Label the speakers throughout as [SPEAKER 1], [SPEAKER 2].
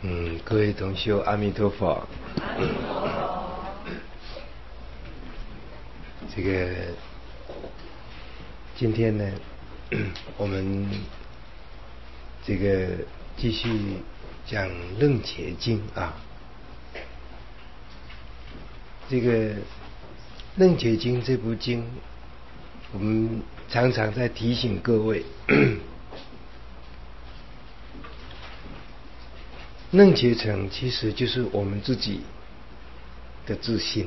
[SPEAKER 1] 各位同修，阿弥陀佛。这个今天呢，我们这个继续讲《楞伽经》啊。这个《楞伽经》这部经，我们常常在提醒各位，楞伽乘其实就是我们自己的自信。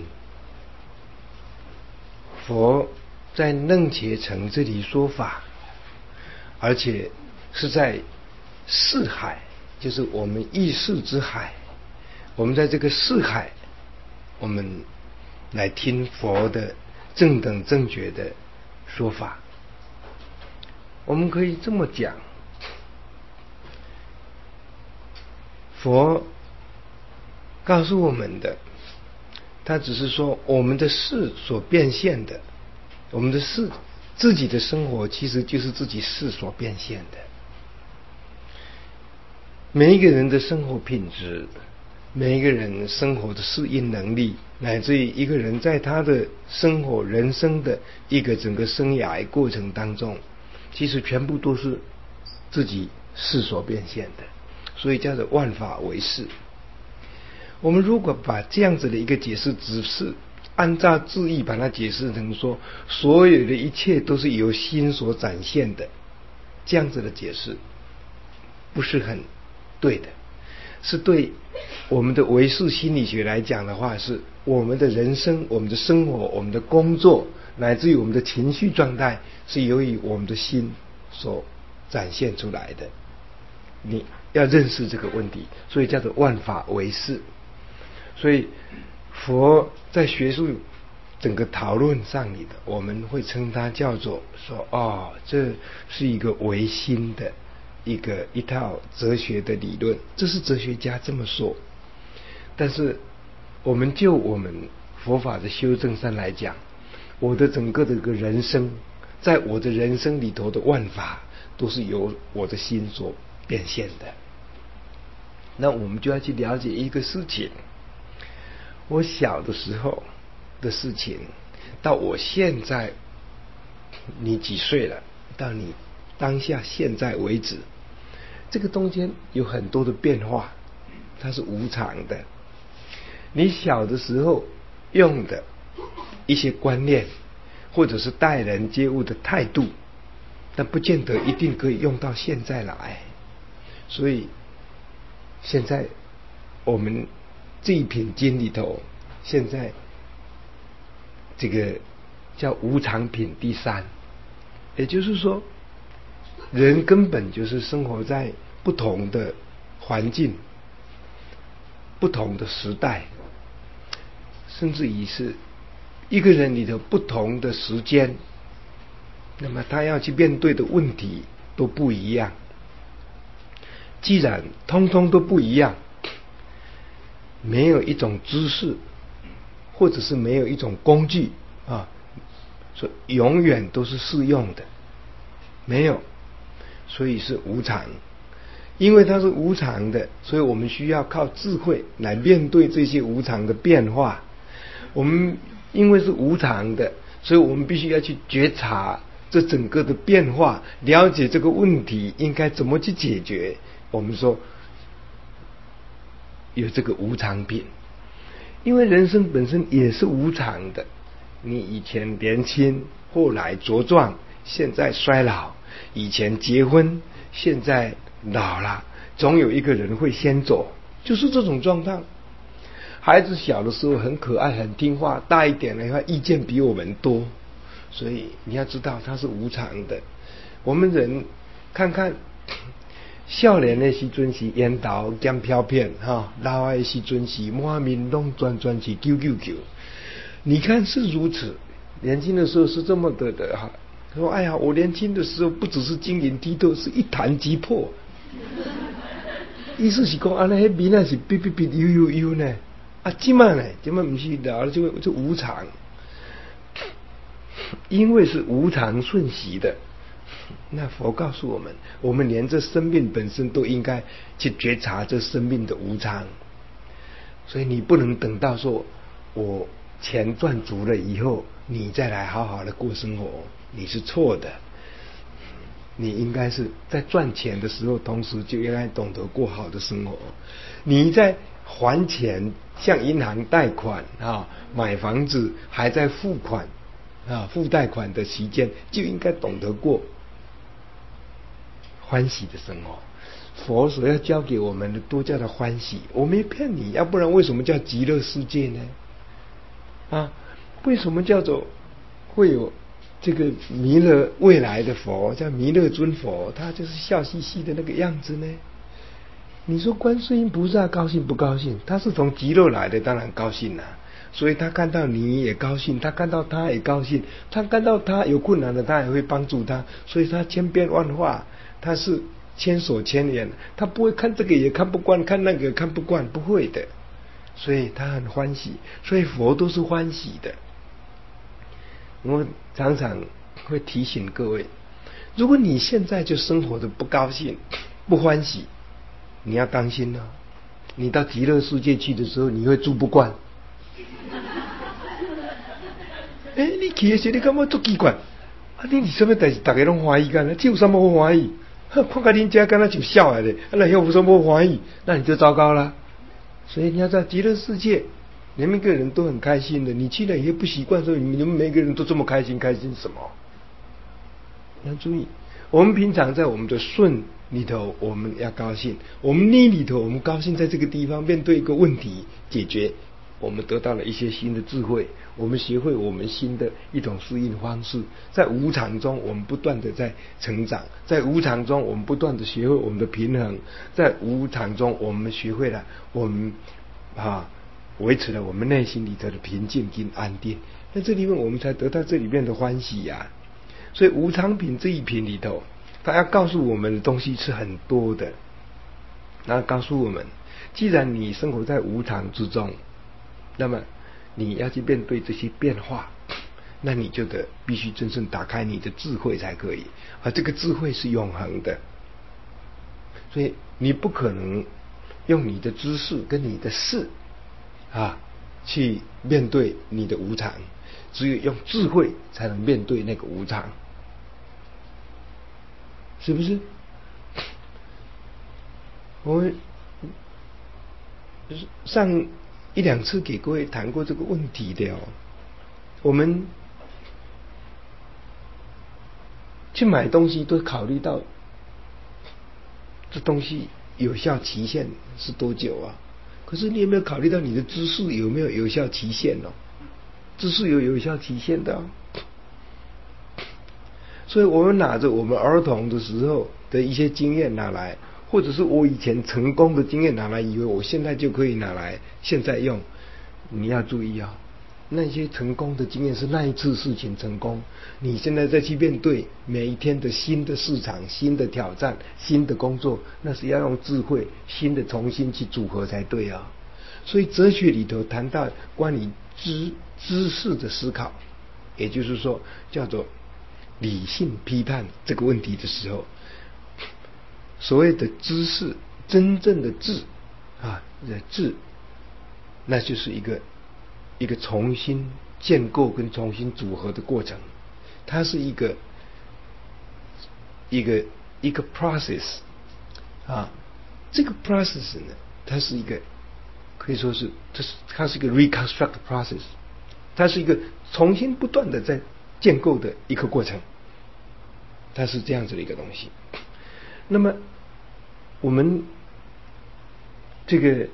[SPEAKER 1] 佛在楞伽乘这里说法，而且是在四海，就是我们意识之海。我们在这个四海，我们来听佛的正等正觉的说法。我们可以这么讲，佛告诉我们的，他只是说我们的事所变现的，我们的事，自己的生活其实就是自己事所变现的。每一个人的生活品质，每一个人生活的适应能力，乃至于一个人在他的生活人生的一个整个生涯过程当中，其实全部都是自己事所变现的，所以叫做万法唯识。我们如果把这样子的一个解释，只是按照字义把它解释成说所有的一切都是由心所展现的，这样子的解释不是很对的。是对我们的唯识心理学来讲的话，是我们的人生、我们的生活、我们的工作，乃至于我们的情绪状态，是由于我们的心所展现出来的。你要认识这个问题，所以叫做万法唯识。所以佛在学术整个讨论上里的，我们会称它叫做说，这是一个唯心的一套哲学的理论，这是哲学家这么说。但是我们就我们佛法的修正上来讲，我的整个的一个人生，在我的人生里头的万法都是由我的心所变现的。那我们就要去了解一个事情，我小的时候的事情，到我现在，你几岁了，到你当下现在为止，这个中间有很多的变化，它是无常的。你小的时候用的一些观念，或者是待人接物的态度，但不见得一定可以用到现在来。所以现在我们这一品经里头，现在这个叫无常品第3，也就是说，人根本就是生活在不同的环境、不同的时代，甚至于是一个人里头不同的时间，那么他要去面对的问题都不一样。既然通通都不一样，没有一种知识，或者是没有一种工具说永远都是适用的，没有，所以是无常。因为它是无常的，所以我们需要靠智慧来面对这些无常的变化。我们因为是无常的，所以我们必须要去觉察这整个的变化，了解这个问题应该怎么去解决。我们说有这个无常品，因为人生本身也是无常的。你以前年轻，后来茁壮，现在衰老；以前结婚，现在老了，总有一个人会先走，就是这种状态。孩子小的时候很可爱很听话，大一点的话意见比我们多，所以你要知道它是无常的。我们人看看少年的时阵是烟头兼飘片老的时阵是满面拢转是999。你看是如此，年轻的时候是这么的说哎呀，我年轻的时候不只是晶莹剔透，是一弹即破。意思是讲，那面那是哔哔哔悠悠悠呢，现在呢，现在不是的，就无常，因为是无常瞬息的， 那佛告诉我们，我们连这生命本身都应该去觉察这生命的无常。所以你不能等到说我钱赚足了以后，你再来好好的过生活，你是错的。你应该是在赚钱的时候，同时就应该懂得过好的生活。你在还钱，向银行贷款买房子还在付款付贷款的期间，就应该懂得过欢喜的生活。佛所要教给我们的都叫做欢喜。我没骗你，要不然为什么叫极乐世界呢？为什么叫做会有这个弥勒未来的佛叫弥勒尊佛，他就是笑嘻嘻的那个样子呢？你说观世音菩萨高兴不高兴？他是从极乐来的，当然高兴啦。所以他看到你也高兴，他看到他也高兴，他看到他有困难的，他也会帮助他。所以他千变万化，他是千手千眼，他不会看这个也看不惯，看那个也看不惯，不会的。所以他很欢喜，所以佛都是欢喜的。我常常会提醒各位，如果你现在就生活的不高兴不欢喜，你要当心你到极乐世界去的时候，你会住不惯。你去的时候你感觉很奇怪，你什么代志大家都欢喜干，这有什么好欢喜？看到恁家敢若就笑来的，那有什么欢喜？那你就糟糕了。所以你要在极乐世界，你们每个人都很开心的。你去了也不习惯，说你们每个人都这么开心，开心什么？你要注意，我们平常在我们的顺里头，我们要高兴；我们逆里头，我们高兴在这个地方面对一个问题解决，我们得到了一些新的智慧，我们学会我们新的一种适应方式。在无常中，我们不断的在成长；在无常中，我们不断的学会我们的平衡；在无常中，我们学会了我们维持了我们内心里头的平静跟安定。那这里面我们才得到这里面的欢喜呀。所以无常品这一品里头，他要告诉我们的东西是很多的。那告诉我们，既然你生活在无常之中，那么你要去面对这些变化，那你就必须真正打开你的智慧才可以。而这个智慧是永恒的，所以你不可能用你的知识跟你的事去面对你的无常，只有用智慧才能面对那个无常，是不是？我们上一两次给各位谈过这个问题的我们去买东西都考虑到这东西有效期限是多久可是你有没有考虑到你的知识有没有有效期限知识有效期限的所以我们拿着我们儿童的时候的一些经验拿来，或者是我以前成功的经验拿来，以为我现在就可以拿来现在用。你要注意那些成功的经验是那一次事情成功，你现在再去面对每一天的新的市场、新的挑战、新的工作，那是要用智慧新的重新去组合才对所以哲学里头谈到关于知识的思考，也就是说叫做理性批判这个问题的时候，所谓的知识，真正的智，那就是一个重新建构跟重新组合的过程。它是一个 process 这个 process 呢，它是一个可以说是它是一个 reconstruct process， 它是一个重新不断的在建构的一个过程，它是这样子的一个东西。那么我们这个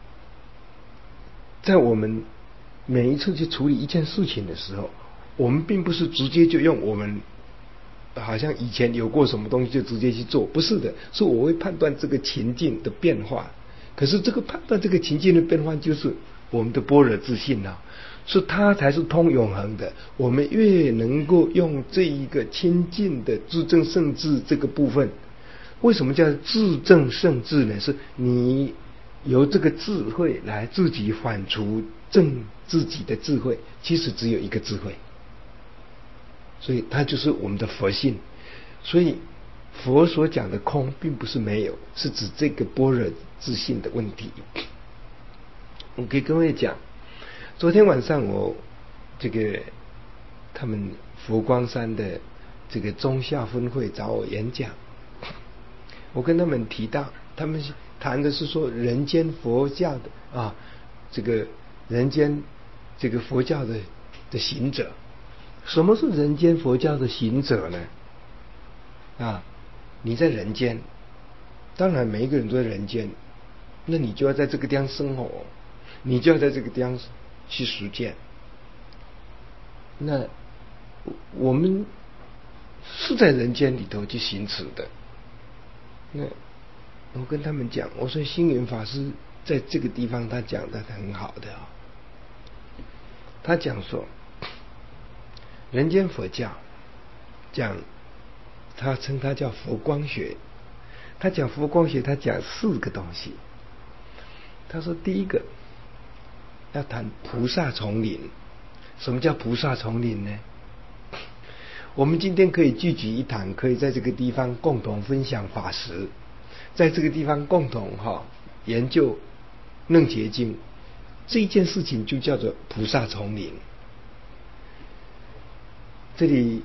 [SPEAKER 1] 在我们每一次去处理一件事情的时候，我们并不是直接就用我们好像以前有过什么东西就直接去做，不是的，是我会判断这个情境的变化。可是这个判断这个情境的变化，就是我们的般若自信是它才是通永恒的。我们越能够用这一个亲近的自证圣智这个部分，为什么叫自证圣智呢？是你由这个智慧来自己反刍证自己的智慧，其实只有一个智慧，所以它就是我们的佛性。 所以佛所讲的空并不是没有，是指这个般若自性的问题。我给各位讲，昨天晚上我他们佛光山的这个中校分会找我演讲，我跟他们提到，他们谈的是说人间佛教的这个人间这个佛教的行者。什么是人间佛教的行者呢？你在人间，当然每一个人都在人间，那你就要在这个地方生活，你就要在这个地方去实践。那我们是在人间里头去行持的。那我跟他们讲，我说星云法师在这个地方他讲的很好的他讲说人间佛教讲，他称它叫佛光学。他讲佛光学，他讲4个东西。他说第一个要谈菩萨丛林。什么叫菩萨丛林呢？我们今天可以聚集一堂，可以在这个地方共同分享法食，在这个地方共同研究楞伽经，这件事情就叫做菩萨丛林。这里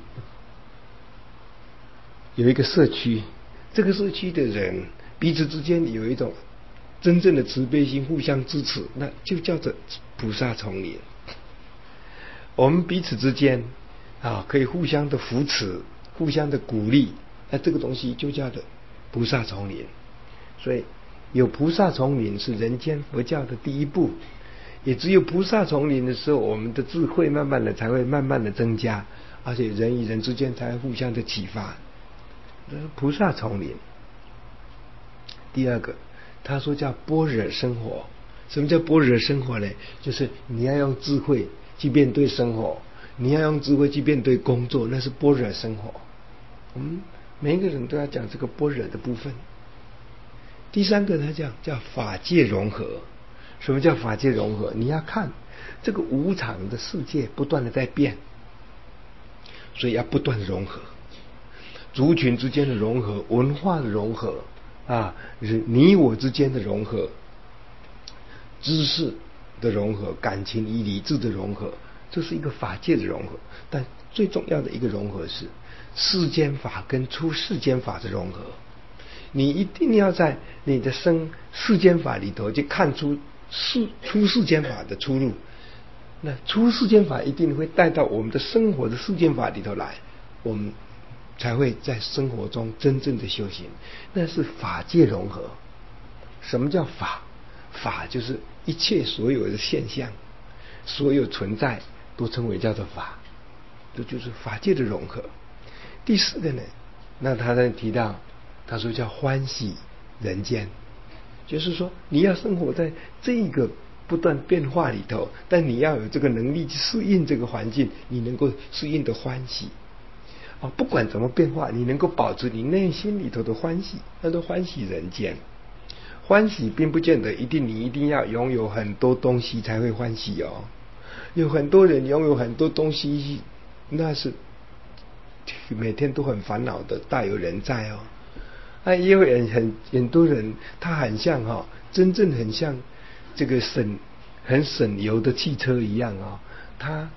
[SPEAKER 1] 有一个社区，这个社区的人彼此之间有一种真正的慈悲心，互相支持，那就叫做菩萨丛林。我们彼此之间可以互相的扶持，互相的鼓励，那这个东西就叫做菩萨丛林。所以有菩萨丛林是人间佛教的第一步，也只有菩萨丛林的时候，我们的智慧才会慢慢的增加，而且人与人之间才会互相的启发。菩萨丛林。第二个他说叫般若生活。什么叫般若生活呢？就是你要用智慧去面对生活，你要用智慧去面对工作，那是般若生活。每一个人都要讲这个般若的部分。第三个他讲叫法界融合。什么叫法界融合？你要看这个无常的世界不断的在变，所以要不断的融合，族群之间的融合，文化的融合你我之间的融合，知识的融合，感情与理智的融合，这是一个法界的融合。但最重要的一个融合是世间法跟出世间法的融合。你一定要在你的世间法里头去看出出世间法的出路，那出世间法一定会带到我们的生活的世间法里头来，我们才会在生活中真正的修行，那是法界融合。什么叫法？法就是一切所有的现象，所有存在都称为叫做法，这就是法界的融合。第4个呢，那他在提到，他说叫欢喜人间，就是说你要生活在这个不断变化里头，但你要有这个能力去适应这个环境，你能够适应的欢喜不管怎么变化，你能够保持你内心里头的欢喜，那都欢喜人间。欢喜并不见得你一定要拥有很多东西才会欢喜有很多人拥有很多东西，那是每天都很烦恼的，大有人在也有很多人他很像真正很像这个很省油的汽车一样他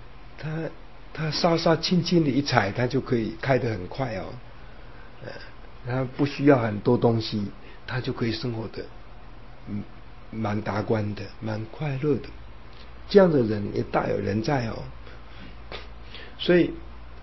[SPEAKER 1] 稍轻轻的一踩，他就可以开得很快他不需要很多东西，他就可以生活的蛮达观的，蛮快乐的。这样的人也大有人在所以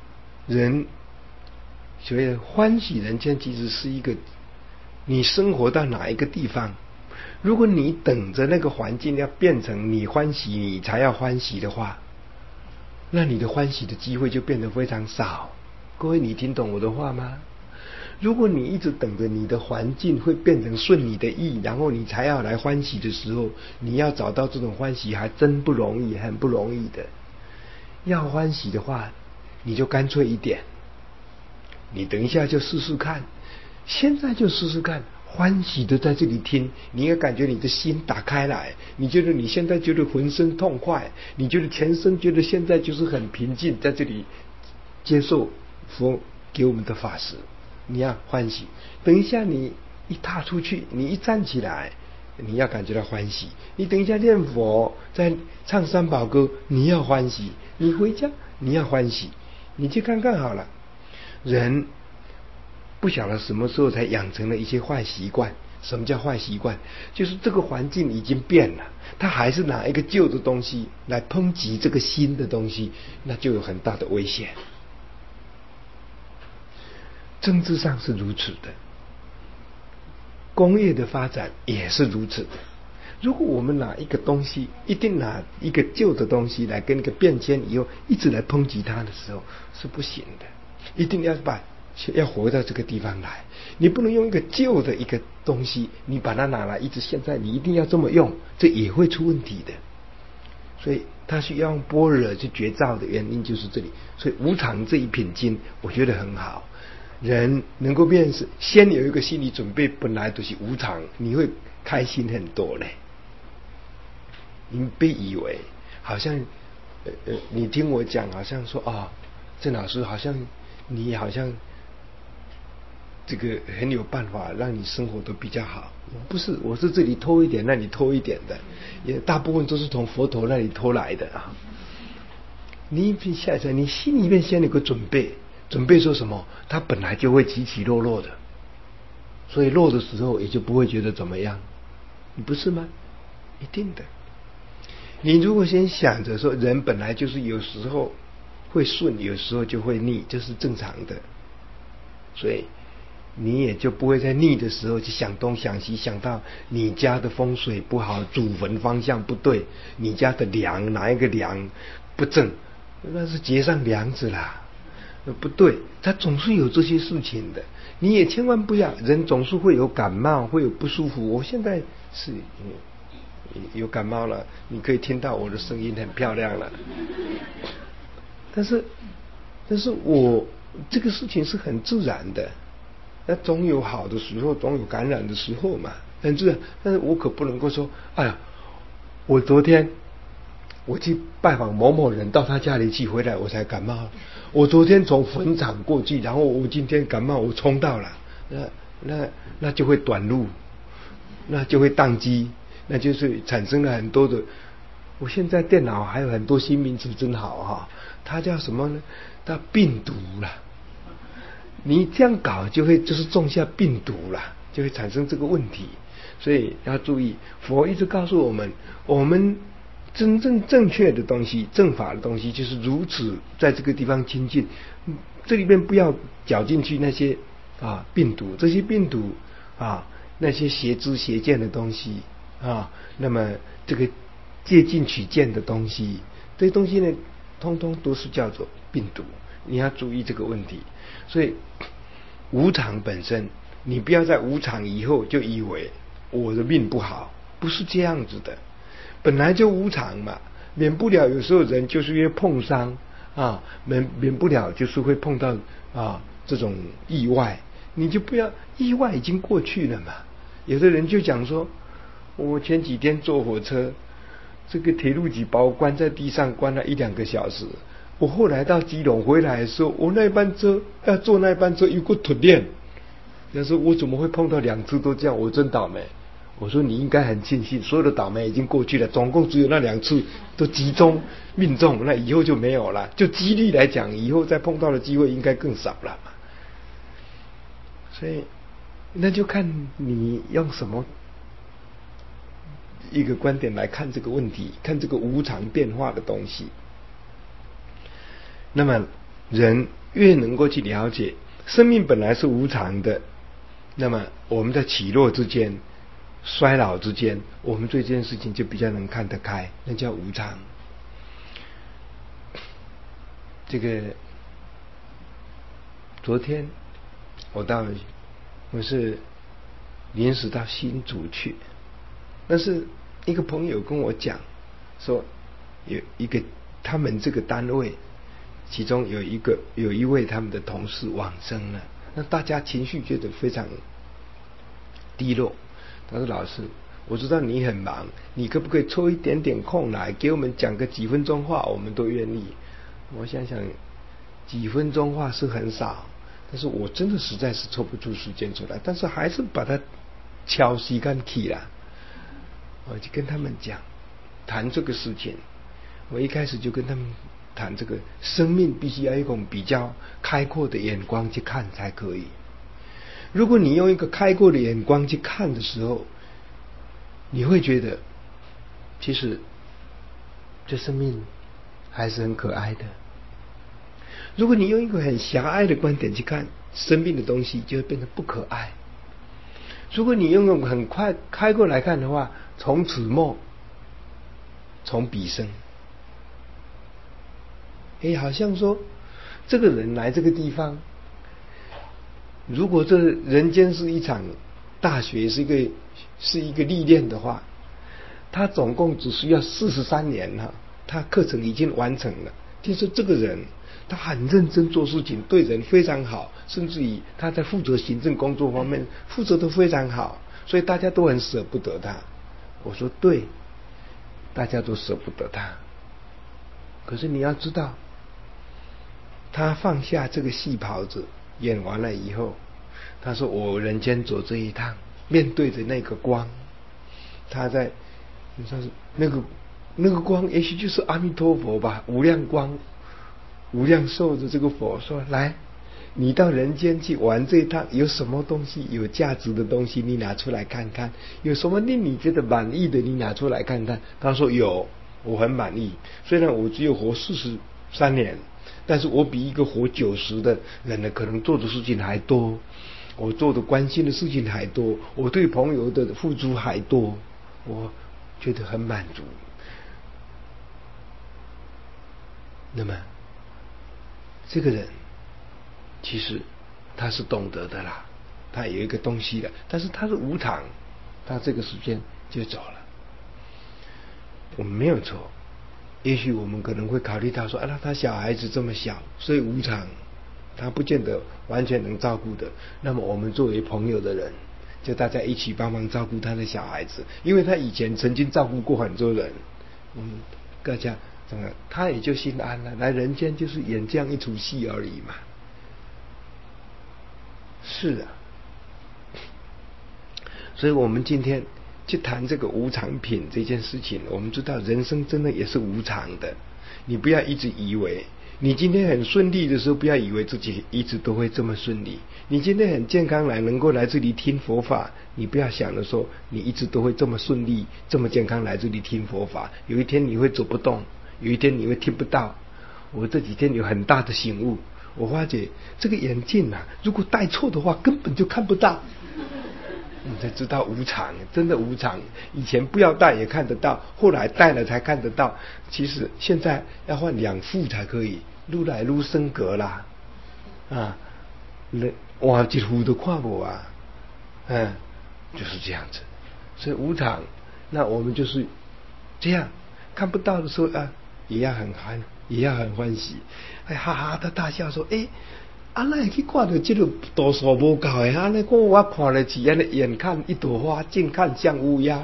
[SPEAKER 1] 所谓欢喜人间，其实是一个你生活到哪一个地方，如果你等着那个环境要变成你欢喜你才要欢喜的话，那你的欢喜的机会就变得非常少。各位，你听懂我的话吗？如果你一直等着你的环境会变成顺你的意，然后你才要来欢喜的时候，你要找到这种欢喜还真不容易，很不容易的。要欢喜的话，你就干脆一点，你等一下就试试看，现在就试试看，欢喜的在这里听，你也感觉你的心打开来，你觉得你现在觉得浑身痛快，你觉得全身觉得现在就是很平静，在这里接受给我们的法师，你要欢喜。等一下你一踏出去，你一站起来，你要感觉到欢喜。你等一下念佛，在唱三宝歌，你要欢喜。你回家你要欢喜。你去看看好了，人不晓得什么时候才养成了一些坏习惯。什么叫坏习惯？就是这个环境已经变了，他还是拿一个旧的东西来抨击这个新的东西，那就有很大的危险。政治上是如此的，工业的发展也是如此的。如果我们拿一个东西，一定拿一个旧的东西来跟一个变迁以后一直来抨击它的时候，是不行的。一定要活到这个地方来，你不能用一个旧的一个东西，你把它拿来一直现在你一定要这么用，这也会出问题的。所以他需要用般若去觉照的原因就是这里。所以无常这一品经我觉得很好，人能够辨识，先有一个心理准备，本来都是无常，你会开心很多嘞。你别以为好像你听我讲好像说郑老师好像你好像这个很有办法让你生活都比较好。不是，我是这里偷一点那里偷一点的，也大部分都是从佛陀那里偷来的啊。你下来你心里面先有个准备说什么，它本来就会起起落落的，所以落的时候也就不会觉得怎么样，你不是吗？一定的。你如果先想着说人本来就是有时候会顺，有时候就会逆，这是正常的，所以你也就不会在逆的时候去想东想西，想到你家的风水不好，祖坟方向不对，你家的梁哪一个梁不正，那是结上梁子啦，不对，他总是有这些事情的。你也千万不要，人总是会有感冒，会有不舒服。我现在是有感冒了，你可以听到我的声音很漂亮了。但是我这个事情是很自然的，那总有好的时候，总有感染的时候嘛，很自然。但是我可不能够说，哎呀，我昨天我去拜访某某人，到他家里去回来我才感冒。我昨天从坟场过去，然后我今天感冒，我冲到了，那就会短路，那就会宕机。那就是产生了很多的，我现在电脑还有很多新名词真好哈，它叫什么呢？它病毒啦。你这样搞就是种下病毒啦，就会产生这个问题。所以要注意，佛一直告诉我们，我们真正正确的东西，正法的东西就是如此，在这个地方亲近，这里面不要搅进去那些病毒，这些病毒那些邪知邪见的东西那么这个借镜取见的东西，这些东西呢，通通都是叫做病毒，你要注意这个问题。所以无常本身，你不要在无常以后就以为我的命不好，不是这样子的，本来就无常嘛，免不了有时候人就是因为碰伤免不了就是会碰到这种意外，你就不要，意外已经过去了嘛。有的人就讲说，我前几天坐火车，这个铁路局把我关在地上关了1-2个小时，我后来到基隆回来的时候，我那班车要坐那班车有个突练，那时候我怎么会碰到2次都这样，我真倒霉。我说你应该很庆幸，所有的倒霉已经过去了，总共只有那2次都集中命中，那以后就没有了。就几率来讲，以后再碰到的机会应该更少了嘛。所以那就看你用什么一个观点来看这个问题，看这个无常变化的东西。那么人越能够去了解生命本来是无常的，那么我们在起落之间，衰老之间，我们对这件事情就比较能看得开，那叫无常。这个昨天我是临时到新竹去，但是一个朋友跟我讲说，有一个他们这个单位，其中有一位他们的同事往生了，那大家情绪觉得非常低落。他说：“老师，我知道你很忙，你可不可以抽一点点空来给我们讲个几分钟话，我们都愿意。”我想想，几分钟话是很少， 但是我真的实在是抽不出时间出来，但是还是把它敲时间起了。我就跟他们讲谈这个事情，我一开始就跟他们谈这个生命必须要一种比较开阔的眼光去看才可以。如果你用一个开阔的眼光去看的时候，你会觉得其实这生命还是很可爱的。如果你用一个很狭隘的观点去看生命的东西，就会变得不可爱。如果你用一种很开阔来看的话，从此末从彼生，好像说这个人来这个地方，如果这人间是一场大学，是一个历练的话，他总共只需要43年他课程已经完成了。听说这个人他很认真做事情，对人非常好，甚至于他在负责行政工作方面负责得非常好，所以大家都很舍不得他。我说对，大家都舍不得他。可是你要知道，他放下这个戏袍子，演完了以后，他说我人间走这一趟，面对着那个光，他在那个光也许就是阿弥陀佛吧，无量光无量寿的这个佛说，来，你到人间去玩这一趟，有什么东西有价值的东西你拿出来看看，有什么令你觉得满意的你拿出来看看。他说有，我很满意，虽然我只有活43年，但是我比一个活90的人呢，可能做的事情还多，我做的关心的事情还多，我对朋友的付出还多，我觉得很满足。那么这个人其实他是懂得的啦，他有一个东西的，但是他是无常，他这个时间就走了。我们没有错，也许我们可能会考虑到说，他小孩子这么小，所以无常，他不见得完全能照顾的。那么我们作为朋友的人，就大家一起帮忙照顾他的小孩子，因为他以前曾经照顾过很多人，大家他也就心安了。来人间就是演这样一出戏而已嘛。是啊，所以我们今天去谈这个无常品这件事情，我们知道人生真的也是无常的。你不要一直以为你今天很顺利的时候，不要以为自己一直都会这么顺利。你今天很健康能够来这里听佛法，你不要想着说你一直都会这么顺利这么健康来这里听佛法。有一天你会走不动，有一天你会听不到。我这几天有很大的醒悟，我发觉这个眼镜如果戴错的话根本就看不到。你才知道无常，真的无常。以前不要戴也看得到，后来戴了才看得到。其实现在要换2副才可以，愈来愈升格啦。换一副都看不啊。就是这样子。所以无常，那我们就是这样，看不到的时候也要很欢喜，哈哈的大笑说，那会去看到这个度数无够的，那我看了起眼看一朵花，近看像乌鸦。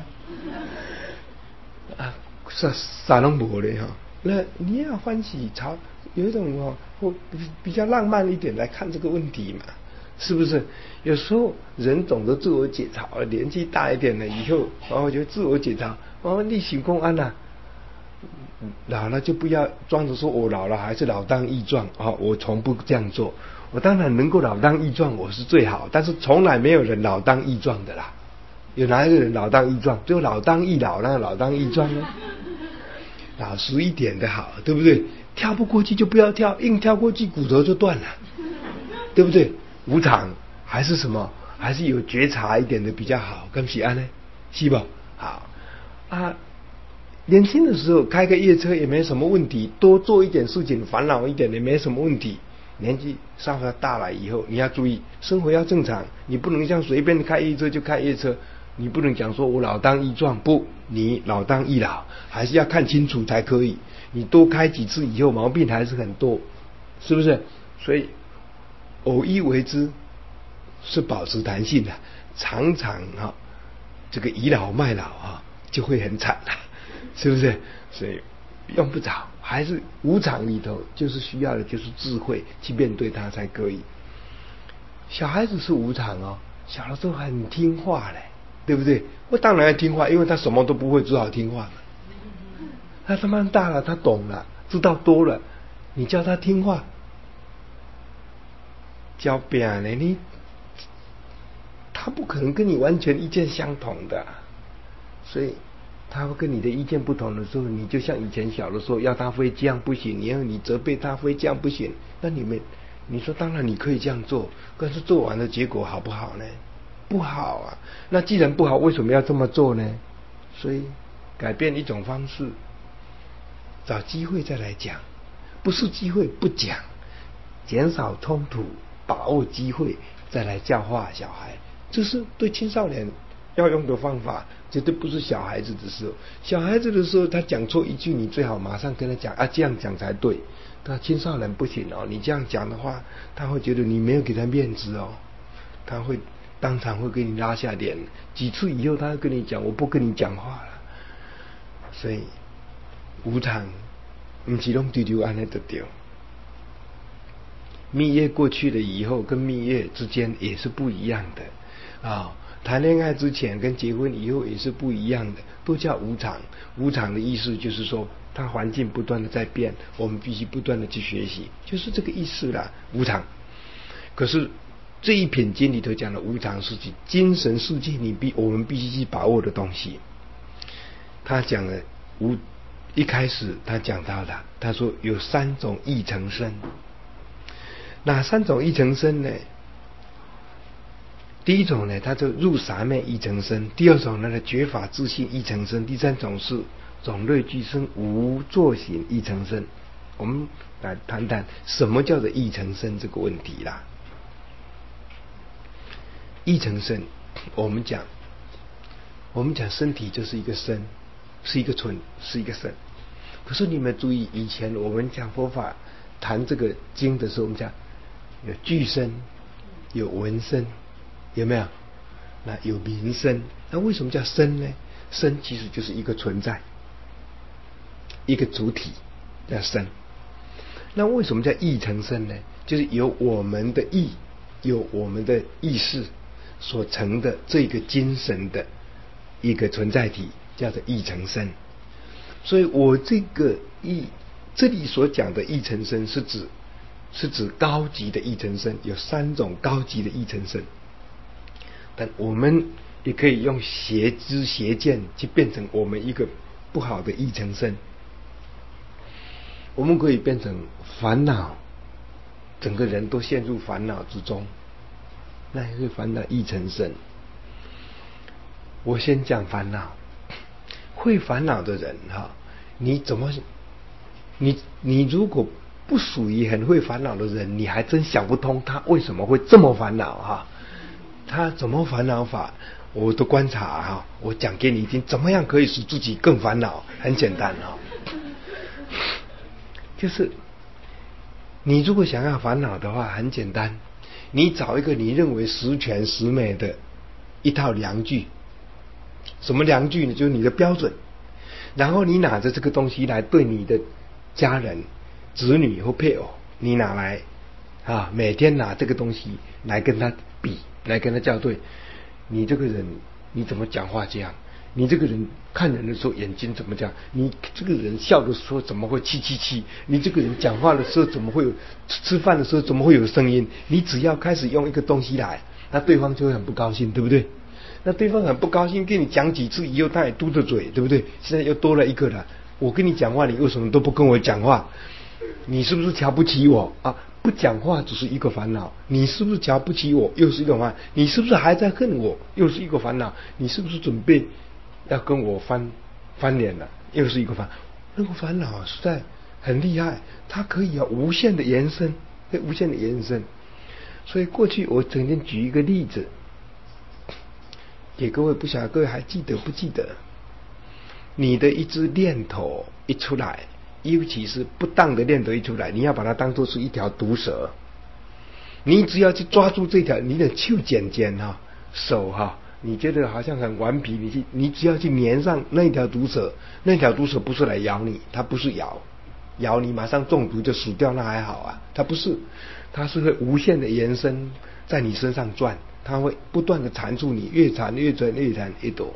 [SPEAKER 1] 啥拢无咧那你要欢喜有一种比较浪漫一点来看这个问题嘛，是不是？有时候人懂得自我解嘲，年纪大一点了以后，我就自我解嘲，你想说老了就不要装着说我老了还是老当益壮我从不这样做。我当然能够老当益壮，我是最好，但是从来没有人老当益壮的啦。有哪一个人老当益壮？只有老当益老，那老当益壮呢？老实一点的好，对不对？跳不过去就不要跳，硬跳过去骨头就断了，对不对？无常还是什么？还是有觉察一点的比较好，跟喜安呢？是吧？好年轻的时候开个夜车也没什么问题，多做一点事情，烦恼一点也没什么问题。年纪稍微大了以后，你要注意生活要正常，你不能像随便开夜车就开夜车，你不能讲说我老当益壮，不，你老当益老，还是要看清楚才可以。你多开几次以后，毛病还是很多，是不是？所以偶一为之是保持弹性的，常常这个倚老卖老就会很惨的，是不是？所以用不着，还是无常里头就是需要的就是智慧去面对它才可以。 小孩子是无常哦，小的时候很听话嘞，对不对？我当然要听话，因为他什么都不会，只好听话嘛。他慢慢大了，他懂了，知道多了，你叫他听话，教别人你，他不可能跟你完全意见相同的，所以他会跟你的意见不同的时候，你就像以前小的时候，要他非这样不行，你责备他非这样不行，那你说当然你可以这样做，但是做完的结果好不好呢？不好啊。那既然不好，为什么要这么做呢？所以改变一种方式，找机会再来讲，不是机会不讲，减少冲突，把握机会再来教化小孩，这是对青少年要用的方法，绝对不是小孩子的时候。小孩子的时候，他讲错一句，你最好马上跟他讲啊，这样讲才对。但青少年不行哦，你这样讲的话，他会觉得你没有给他面子哦，他会当场会给你拉下脸。几次以后，他会跟你讲，我不跟你讲话了。所以无常不是拢丢安尼就对。蜜月过去了以后，跟蜜月之间也是不一样的啊。谈恋爱之前跟结婚以后也是不一样的，都叫无常。无常的意思就是说，它环境不断的在变，我们必须不断的去学习，就是这个意思啦。无常。可是这一篇经里头讲的无常是指精神世界我们必须去把握的东西。他讲了一开始他讲到的，他说有3种意成身。哪3种意成身呢？第一种呢，他就入傻昧意成身；第二种呢，觉法自信意成身；第三种是种类俱生无作行意成身。我们来谈谈什么叫做意成身这个问题啦。意成身，我们讲身体就是一个身，是一个存，是一个身。可是你们注意，以前我们讲佛法谈这个经的时候，我们讲有具身，有闻身，有没有？那有名身。那为什么叫身呢？身其实就是一个存在，一个主体叫身。那为什么叫意成身呢？就是由我们的意，有我们的意识所成的这个精神的一个存在体，叫做意成身。所以我这个意，这里所讲的意成身是指高级的意成身，有3种高级的意成身。但我们也可以用邪知邪见去变成我们一个不好的意成身。我们可以变成烦恼，整个人都陷入烦恼之中，那也是烦恼意成身。我先讲烦恼。会烦恼的人哈，你如果不属于很会烦恼的人，你还真想不通他为什么会这么烦恼哈。他怎么烦恼法？我的观察哈，我讲给你听，怎么样可以使自己更烦恼？很简单哈，就是你如果想要烦恼的话，很简单，你找一个你认为十全十美的一套量具。什么量具呢？就是你的标准。然后你拿着这个东西来对你的家人、子女或配偶，你拿来每天拿这个东西来跟他比，来跟他校对。你这个人你怎么讲话这样？你这个人看人的时候眼睛怎么这样？你这个人笑的时候怎么会气？你这个人讲话的时候怎么会有？吃饭的时候怎么会有声音？你只要开始用一个东西来，那对方就会很不高兴，对不对？那对方很不高兴，跟你讲几次以后，他也嘟着嘴，对不对？现在又多了一个了。我跟你讲话，你为什么都不跟我讲话？你是不是瞧不起我啊？不讲话只是一个烦恼。你是不是瞧不起我？又是一个烦恼。你是不是还在恨我？又是一个烦恼。你是不是准备要跟我翻脸了？又是一个烦恼。那个烦恼实在很厉害，它可以无限的延伸，无限的延伸。所以过去我曾经举一个例子给各位，不晓得各位还记得不记得？你的一只念头一出来，尤其是不当的念头一出来，你要把它当作是一条毒蛇。你只要去抓住这条，你的手手你觉得好像很顽皮，你只要去粘上那条毒蛇，那条毒蛇不是来咬你，它不是咬你马上中毒就死掉，那还好啊。它不是，它是会无限的延伸， 在你身上转，它会不断的缠住你，越缠越多。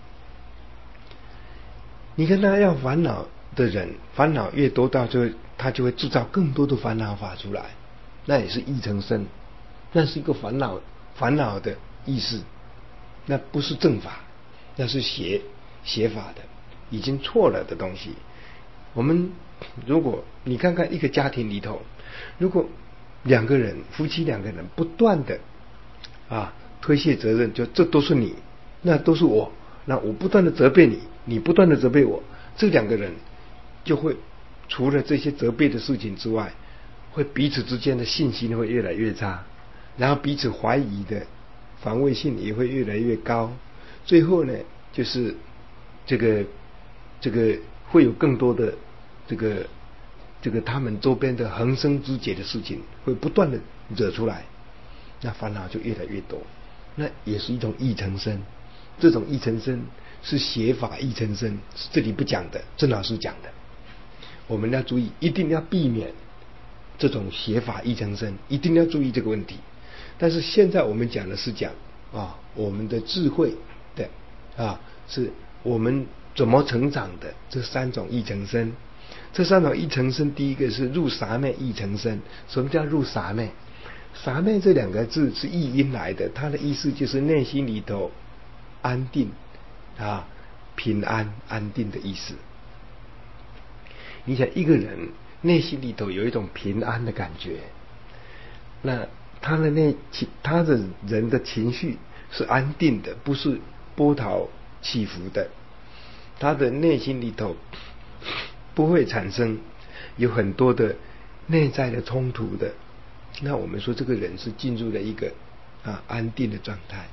[SPEAKER 1] 你跟他要烦恼的人，烦恼越多，到最后他就会制造更多的烦恼法出来，那也是意成身，那是一个烦恼的意思，那不是正法，那是邪法的，已经错了的东西。我们如果你看看一个家庭里头，如果夫妻两个人不断的推卸责任，就这都是你，那都是我，那我不断的责备你，你不断的责备我，这两个人就会除了这些责备的事情之外，会彼此之间的信心会越来越差，然后彼此怀疑的防卫性也会越来越高，最后呢，就是这个会有更多的这个他们周边的横生枝节的事情会不断的惹出来，那烦恼就越来越多，那也是一种意成身。这种意成身是邪法意成身，是这里不讲的，郑老师讲的。我们要注意，一定要避免这种邪法意成身，一定要注意这个问题。但是现在我们讲的是讲我们的智慧的是我们怎么成长的这三种意成身。这三种意成身，第一个是入傻昧意成身。什么叫入傻昧？傻昧这两个字是译音来的，它的意思就是内心里头安定平安安定的意思。你想一个人内心里头有一种平安的感觉，那他的人的情绪是安定的，不是波涛起伏的，他的内心里头不会产生有很多的内在的冲突的，那我们说这个人是进入了一个安定的状态。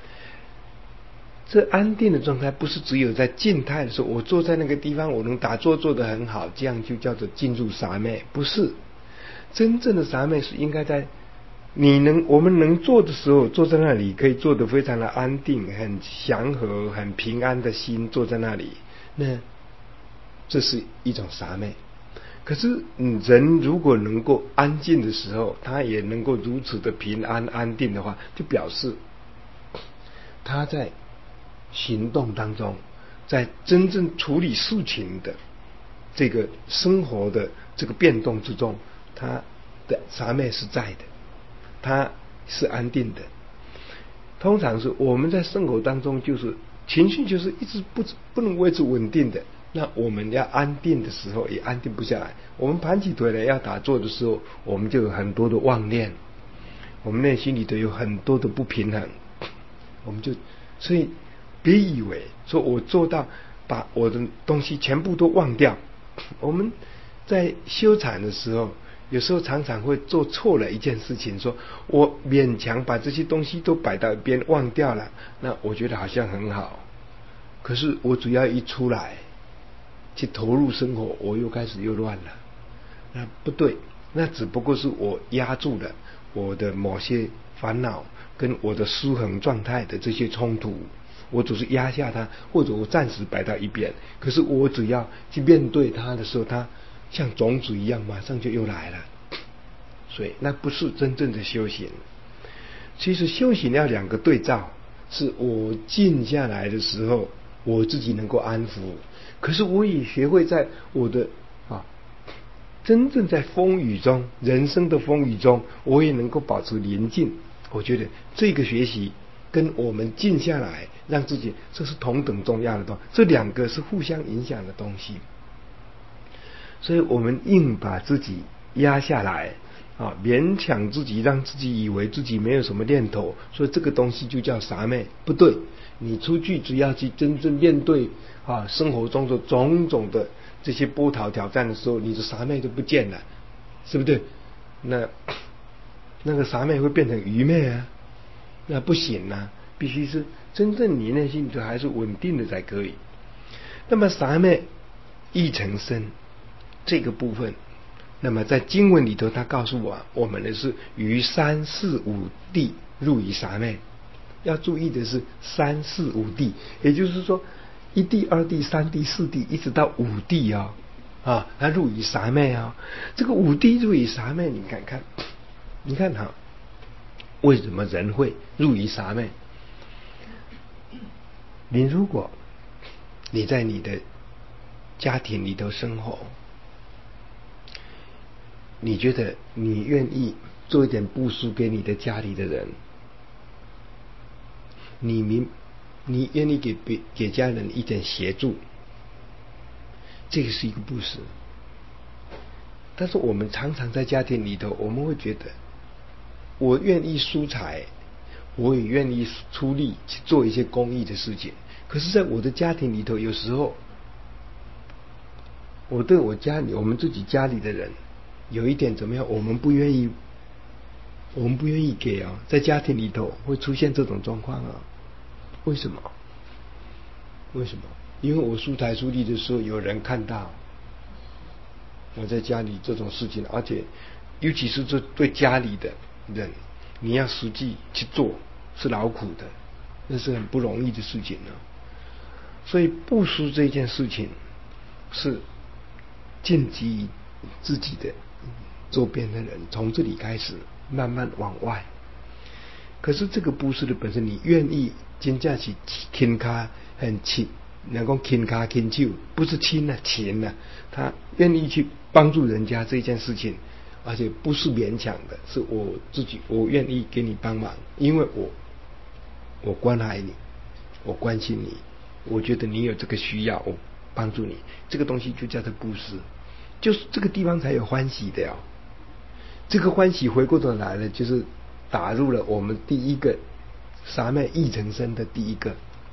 [SPEAKER 1] 这安定的状态不是只有在静态的时候，我坐在那个地方我能打坐做得很好，这样就叫做进入傻昧，不是。真正的傻昧是应该在我们能做的时候，坐在那里可以坐得非常的安定，很祥和很平安的心坐在那里，那这是一种傻昧。可是人如果能够安静的时候，他也能够如此的平安安定的话，就表示他在行动当中，在真正处理事情的这个生活的这个变动之中，他的傻昧是在的，他是安定的。通常是我们在生活当中就是情绪就是一直不能维持稳定的，那我们要安定的时候也安定不下来。我们盘起腿来要打坐的时候，我们就有很多的妄念，我们内心里头有很多的不平衡，所以别以为说我做到把我的东西全部都忘掉。我们在修禅的时候，有时候常常会做错了一件事情，说我勉强把这些东西都摆到一边忘掉了，那我觉得好像很好。可是我只要一出来去投入生活，我又开始乱了，那不对，那只不过是我压住了我的某些烦恼跟我的失衡状态的这些冲突，我只是压下它，或者我暂时摆到一边。可是我只要去面对它的时候，它像种子一样马上就又来了。所以那不是真正的修行。其实修行要两个对照，是我静下来的时候我自己能够安抚，可是我也学会在我的真正在风雨中，人生的风雨中，我也能够保持宁静。我觉得这个学习跟我们静下来让自己，这是同等重要的东西，这两个是互相影响的东西。所以我们硬把自己压下来勉强自己，让自己以为自己没有什么念头，所以这个东西就叫傻昧。不对，你出去只要去真正面对生活中的种种的这些波涛挑战的时候，你的傻昧就不见了，是不对？那个傻昧会变成愚昧啊，那不行啊，必须是真正你内心就还是稳定的才可以。那么傻昧意成身这个部分，那么在经文里头他告诉我们的是于三四五地入于傻昧。要注意的是三四五地，也就是说一地二地三地四地一直到五地他入于傻昧这个五地入于傻昧，你看为什么人会入于傻妹？如果你在你的家庭里头生活，你觉得你愿意做一点布施给你的家里的人，你愿意给家人一点协助，这个是一个布施。但是我们常常在家庭里头，我们会觉得我愿意输财，我也愿意出力去做一些公益的事情，可是在我的家庭里头，有时候我对我们自己家里的人有一点怎么样，我们不愿意给啊，在家庭里头会出现这种状况啊。为什么？因为我出财出力的时候，有人看到我在家里这种事情，而且尤其是对家里的人，你要实际去做，是劳苦的，那是很不容易的事情呢。所以布施这件事情是建基于自己的周边的人，从这里开始慢慢往外。可是这个布施的本身，你愿意真正是勤卡很勤，人讲勤卡勤手，不是亲啊勤啊，他愿意去帮助人家这件事情，而且不是勉强的，是我自己，我愿意给你帮忙，因为我关爱你，我关心你，我觉得你有这个需要，我帮助你，这个东西就叫做布施，就是这个地方才有欢喜的哦。这个欢喜回过头来了，就是打入了我们第一个傻妹义成生的第一个。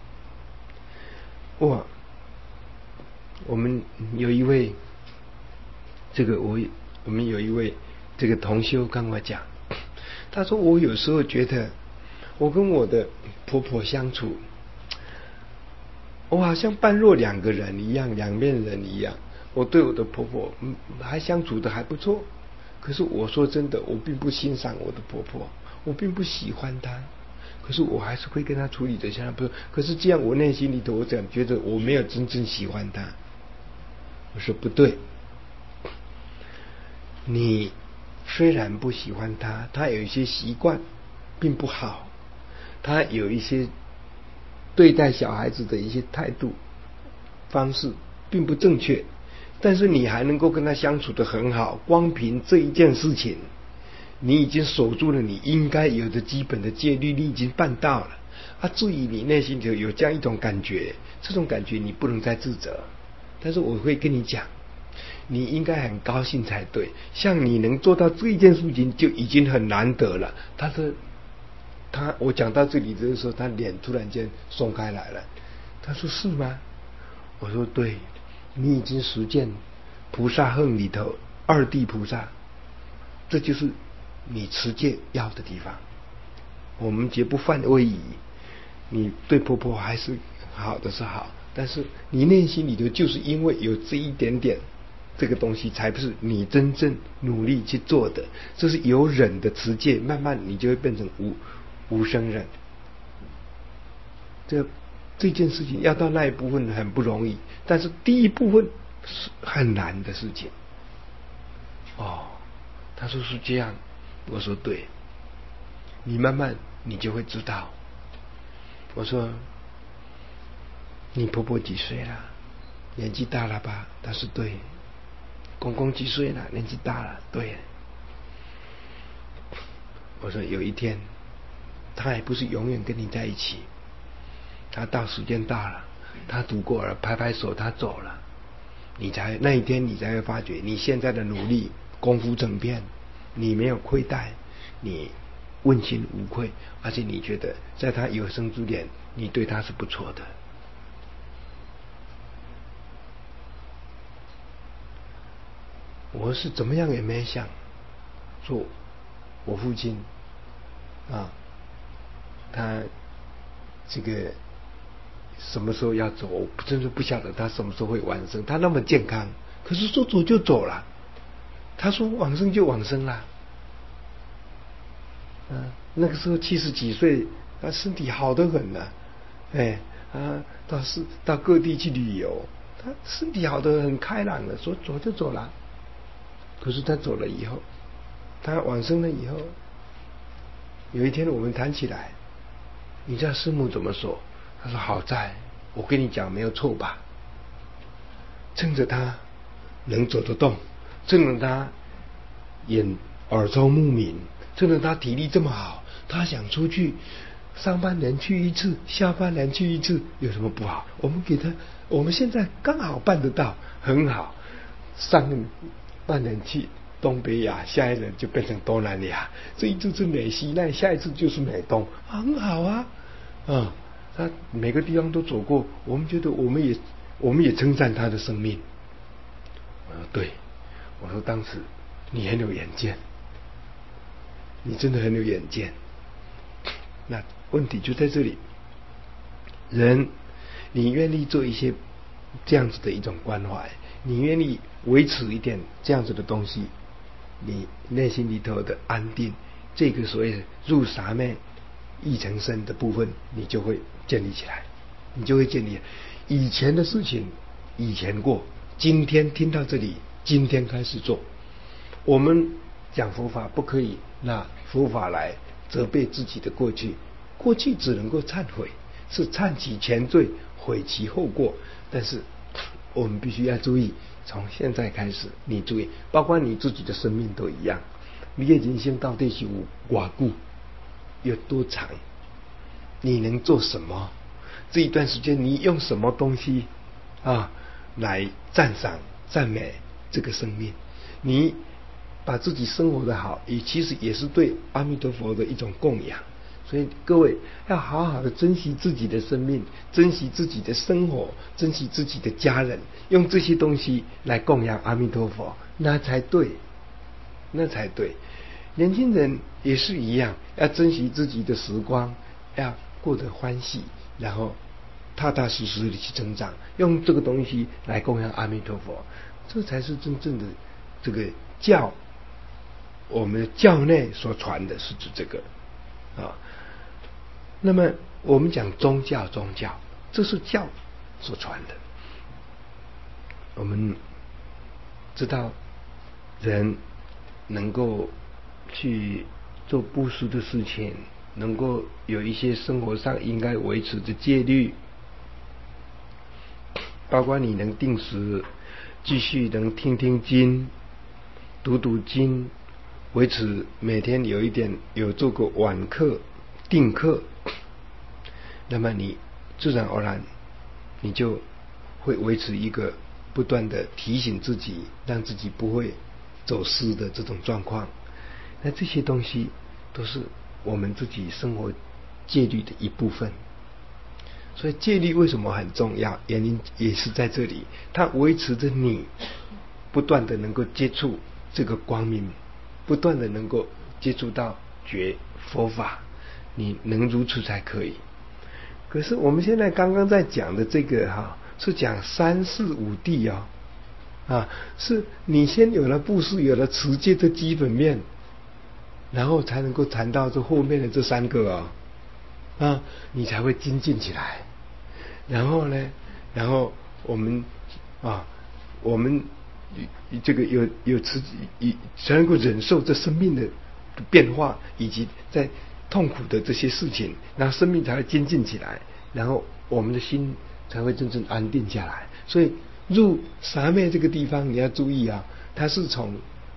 [SPEAKER 1] 哇，我们有一位这个同修跟我讲，他说我有时候觉得我跟我的婆婆相处，我好像般若两个人一样，两面人一样。我对我的婆婆还相处的还不错，可是我说真的，我并不欣赏我的婆婆，我并不喜欢她，可是我还是会跟她处理得下来。不是，可是这样我内心里头，我觉得我没有真正喜欢她。我说不对，你虽然不喜欢她，她有一些习惯并不好，她有一些对待小孩子的一些态度方式并不正确，但是你还能够跟他相处得很好，光凭这一件事情，你已经守住了你应该有的基本的戒律，你已经办到了啊。至于你内心有这样一种感觉，这种感觉你不能再自责，但是我会跟你讲，你应该很高兴才对，像你能做到这一件事情就已经很难得了。我讲到这里的时候，他脸突然间松开来了。他说是吗？我说对，你已经实践菩萨行里头二地菩萨，这就是你持戒要的地方。我们绝不犯威仪，你对婆婆还是好的是好，但是你内心里头就是因为有这一点点这个东西，才不是你真正努力去做的。这是有忍的持戒，慢慢你就会变成无生忍。这件事情要到那一部分很不容易，但是第一部分是很难的事情。哦，他说是这样，我说对，你慢慢你就会知道。我说你婆婆几岁了？年纪大了吧？他说对。公公几岁了？年纪大了。对。我说有一天他也不是永远跟你在一起，他到时间到了，他读过了，拍拍手，他走了，那一天你才会发觉你现在的努力功夫整片，你没有亏待，你问心无愧，而且你觉得在他有生之年你对他是不错的。我是怎么样也没想说我父亲啊，他这个什么时候要走，我真是不晓得他什么时候会往生。他那么健康，可是说走就走了，他说往生就往生了。那个时候70几岁，他身体好得很呢。到各地去旅游，他身体好得很开朗的，说走就走了。可是他走了以后，他往生了以后， 有一天我们谈起来，你知道师母怎么说？他说好在我跟你讲没有错吧，趁着他能走得动，趁着他耳聪目明，趁着他体力这么好，他想出去，上半年去一次，下半年去一次，有什么不好？我们给他，我们现在刚好办得到，很好。上半年去东北亚，下一年就变成东南亚，这一次是美西奈，下一次就是美东，很好啊。他每个地方都走过，我们觉得我们也称赞他的生命。我说对，我说当时你很有远见，你真的很有远见。那问题就在这里，人，你愿意做一些这样子的一种关怀，你愿意维持一点这样子的东西，你内心里头的安定，这个所谓入沙昧意成身的部分，你就会建立起来，你就会建立。以前的事情以前过，今天听到这里，今天开始做。我们讲佛法不可以拿佛法来责备自己的过去，过去只能够忏悔，是忏其前罪，悔其后过。但是我们必须要注意，从现在开始，你注意，包括你自己的生命都一样，你的人生到底是有多久，有多长，你能做什么？这一段时间你用什么东西来赞赏赞美这个生命？你把自己生活的好，其实也是对阿弥陀佛的一种供养。所以各位要好好的珍惜自己的生命，珍惜自己的生活，珍惜自己的家人，用这些东西来供养阿弥陀佛，那才对，那才对。年轻人也是一样，要珍惜自己的时光，要过得欢喜，然后踏踏实实的去成长，用这个东西来供养阿弥陀佛，这才是真正的这个教。我们的教内所传的是指这个那么我们讲宗教，这是教所传的。我们知道人能够去做布施的事情，能够有一些生活上应该维持的戒律，包括你能定时继续能听经，读经，维持每天有做个晚课定课，那么你自然而然你就会维持一个不断的提醒自己，让自己不会走失的这种状况。那这些东西都是我们自己生活戒律的一部分。所以戒律为什么很重要？原因也是在这里，它维持着你不断的能够接触这个光明，不断的能够接触到佛法，你能如此才可以。可是我们现在刚刚在讲的这个是讲三世五谛是你先有了布施，有了持戒的基本面，然后才能够谈到这后面的这三个你才会精进起来。然后呢，我们这个有才能够忍受这生命的变化，以及在痛苦的这些事情，然后生命才会精进起来，然后我们的心才会真正安定下来。所以入沙昧这个地方你要注意它是从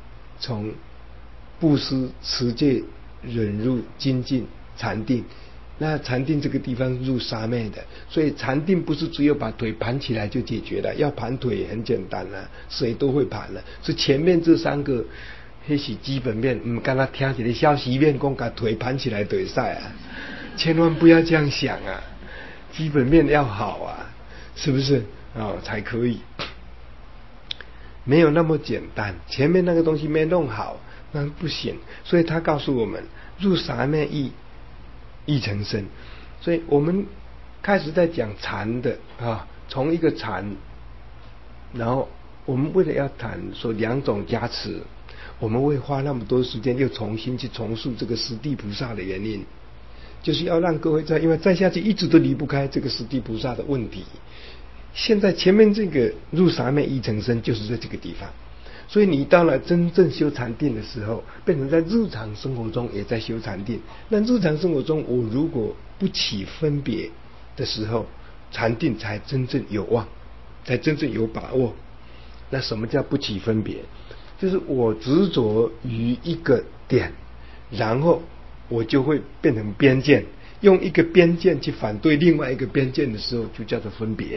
[SPEAKER 1] 布施、持戒、忍辱、精进、禅定。那禅定这个地方入沙昧的，所以禅定不是只有把腿盘起来就解决了，要盘腿很简单了，谁都会盘了。是前面这三个那是基本面，刚才听起来消息面讲把腿盘起来对赛千万不要这样想基本面要好是不是才可以？没有那么简单，前面那个东西没弄好，那不行。所以他告诉我们，入沙昧意成身。所以我们开始在讲禅的从一个禅，然后我们为了要谈说两种加持，我们会花那么多时间又重新去重述这个十地菩萨的原因，就是要让各位因为再下去一直都离不开这个十地菩萨的问题。现在前面这个入沙昧意成身就是在这个地方， 所以你到了真正修禅定的时候，变成在日常生活中也在修禅定。那日常生活中我如果不起分别的时候，禅定才真正有望，才真正有把握。那什么叫不起分别？就是我执着于一个点，然后我就会变成边见，用一个边见去反对另外一个边见的时候，就叫做分别。